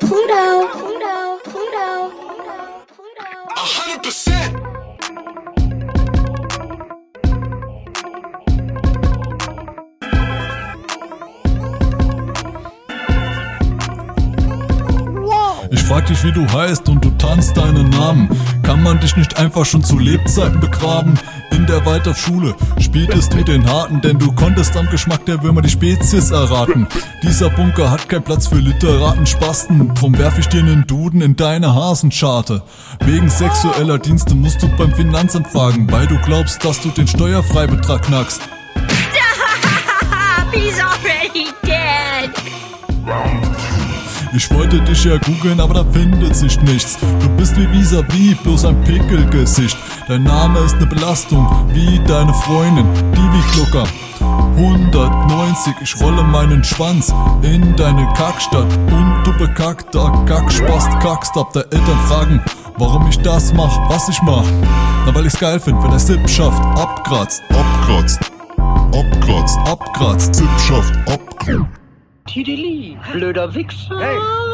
Pluto. 100%. Ich frag dich, wie du heißt und du tanzt deinen Namen. Kann man dich nicht einfach schon zu Lebzeiten begraben? In der Waldorfschule spieltest du den Harten, denn du konntest am Geschmack der Würmer die Spezies erraten. Dieser Bunker hat keinen Platz für Literaten, Spasten, drum werf ich dir nen Duden in deine Hasenscharte. Wegen sexueller Dienste musst du beim Finanzamt fragen, weil du glaubst, dass du den Steuerfreibetrag knackst. He's already dead. Ich wollte dich ja googeln, aber da findet sich nichts. Du bist wie vis-à-vis, bloß ein Pickelgesicht. Dein Name ist ne Belastung, wie deine Freundin, die wie Glucker. 190, ich rolle meinen Schwanz in deine Kackstadt. Und du bekackter Kackspast kackst ab. Der Eltern fragen, warum ich das mach, was ich mach. Na, weil ich's geil find, wenn der Sippschaft abkratzt. Sippschaft, Tideli, blöder Wichser. Hey.